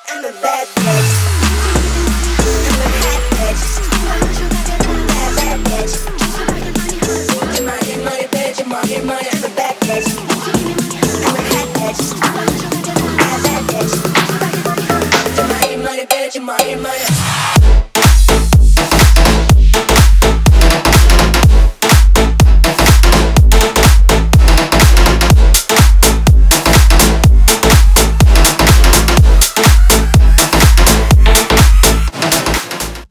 I'm a bad bitch. I'm a bad bitch. Bad bitch. Get money, bitch. Get money. I'm a bad bitch. I'm a bad bitch. Bad bitch. Get money, bitch. Get money.